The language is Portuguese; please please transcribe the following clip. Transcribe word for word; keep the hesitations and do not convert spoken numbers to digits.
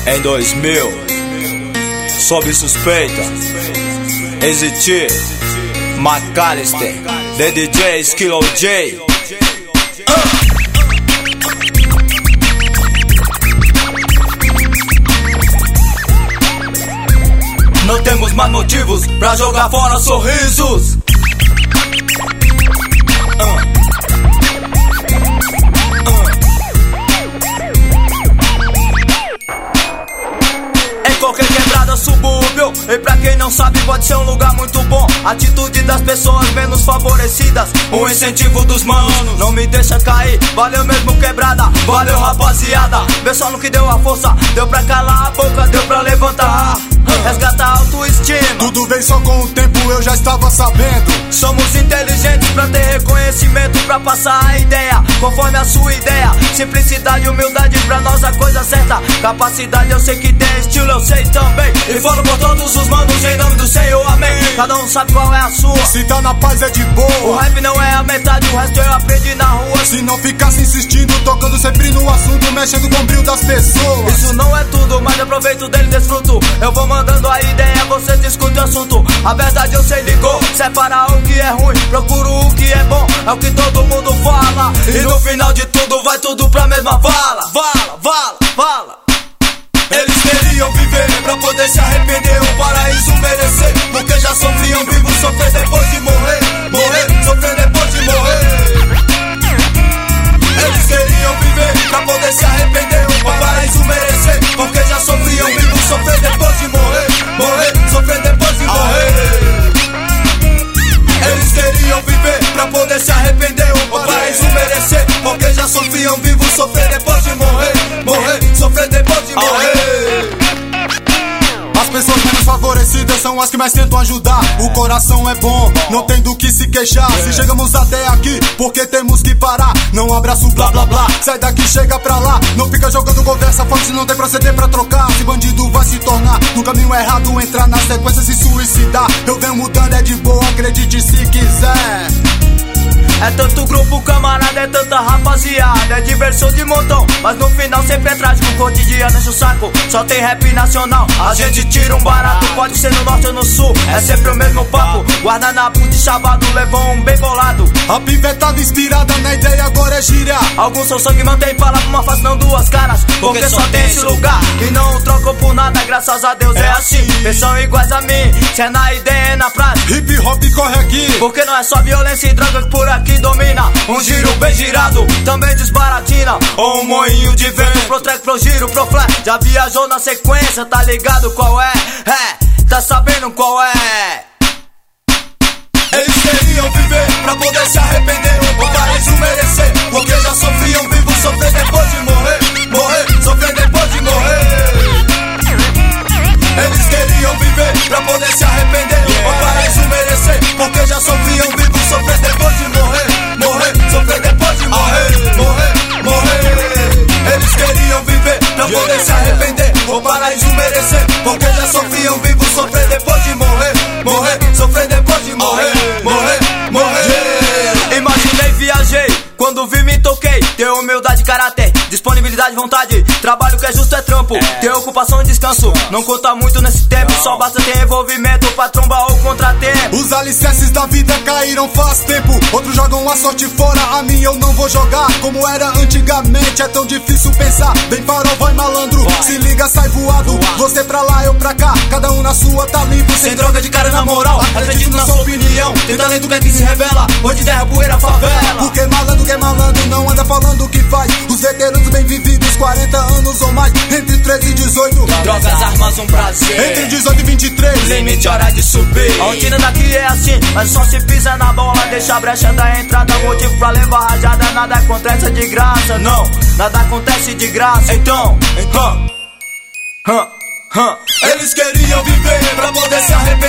Em dois mil, sob suspeita, Easy, McAllister, The D J, Skillo J. uh. Não temos mais motivos pra jogar fora sorrisos. uh. Qualquer quebrada, subúrbio, e pra quem não sabe pode ser um lugar muito bom. Atitude das pessoas menos favorecidas, o incentivo dos manos não me deixa cair. Valeu mesmo quebrada, valeu rapaziada. Vê só no que deu a força, deu pra calar a boca, deu pra levantar, resgatar a autoestima. Tudo vem só com o tempo, eu já estava sabendo. Somos inteligentes pra ter reconhecimento, pra passar a ideia conforme a sua ideia. Simplicidade e humildade, pra nós a coisa certa. Capacidade eu sei que tem, estilo eu sei também. E falo por todos os manos em nome do Senhor, amém. Cada um sabe qual é a sua. Se tá na paz é de boa. O rap não é a metade, o resto eu aprendi na rua. Se não ficasse insistindo, tocando sempre no assunto, mexendo com o brilho das pessoas. Isso não é tudo, mas aproveito dele, desfruto. Eu vou mandando a ideia, você discute o assunto. A verdade eu sei, ligou, separar o que é ruim, procuro o que é bom, é o que todo mundo fala. E no final de tudo vai tudo pra mesma vala. Vala, vala, vala. Eles queriam viver pra poder se arrepender, o paraíso merecer, porque já sofriam vivos, sofrer depois de morrer, morrer, sofrer depois de morrer. Eles queriam viver pra poder se arrepender, o paraíso merecer, porque já sofriam vivos, sofrer depois de morrer, morrer, sofrer depois de morrer. Eles queriam viver pra poder se arrepender, o paraíso merecer, porque já sofriam vivos, sofrer depois de morrer, morrer, sofrer depois de morrer. As pessoas menos favorecidas são as que mais tentam ajudar. O coração é bom, não tem do que se queixar. Se chegamos até aqui, porque temos que parar. Não abraço blá blá blá, sai daqui, chega pra lá. Não fica jogando conversa, fala se não tem proceder pra trocar. Se bandido vai se tornar no caminho errado, entrar na sequência, se suicidar. Eu venho mudando, é de boa, acredite se quiser. É tanto grupo, camarada, é tanta rapaziada, é diversão de montão, mas no final sempre é trágico. O cotidiano enche o saco, só tem rap nacional. A gente tira um barato, pode ser no norte ou no sul, é sempre o mesmo papo. Guardanapo de chavado, levou um bem bolado. A pivetada inspirada na ideia agora é gíria. Alguns são sangue, mantém palavra, uma face não duas caras, porque, porque só tem esse lugar e não trocam por nada, graças a Deus é, é assim. Pensam iguais a mim, se é na ideia é na prática. Hip hop corre aqui, porque não é só violência e droga que por aqui que domina. Um giro bem girado também desbaratina, ou um moinho de vento, pro track, pro giro, pro flash. Já viajou na sequência, tá ligado qual é? É, tá sabendo qual é? Eles queriam viver pra poder se arrepender, o paraíso merecer, porque já sofriam vivos, sofrer depois de morrer, morrer, sofrer depois de morrer. Eles queriam viver pra poder se arrepender, o paraíso merecer, porque já sofriam vivos, sofrer depois de morrer, morrer, sofrer depois de morrer, morrer, morrer. Eles queriam viver pra poder se arrepender, o paraíso merecer, porque já sofriam vivos, sofrer depois de morrer, morrer, sofrer depois de morrer, morrer, morrer. Imaginei, viajei, quando vi me toquei. Ter humildade, caráter, disponibilidade, vontade. Trabalho que é justo é trampo, é. Ter ocupação e descanso. Não conta muito nesse tempo, não. Só basta ter envolvimento pra trombar ou contratempo. Os alicerces da vida caíram faz tempo, outros jogam a sorte fora, a mim eu não vou jogar. Como era antigamente, é tão difícil pensar. Vem farol, vai malandro, vai. Se liga, sai voado, vai. Você pra lá, eu pra cá, cada um na sua tá limpo. Sem droga de cara na moral, acredito na sua opinião. Tem talento que é que se revela, hoje terra, poeira, favela. Porque malandro que é malandro, não anda falando o que faz. Os veteranos bem vividos, quarenta anos ou mais, entre treze e dezoito. Drogas, armas, um prazer. Entre dezoito e vinte e três, limite, hora de subir. A rotina daqui é assim, mas só se pisa na bola, deixa a brecha da entrada. Motivo pra levar rajada, nada acontece de graça. Não, nada acontece de graça. Então, então, huh, huh. Eles queriam viver pra poder se arrepender,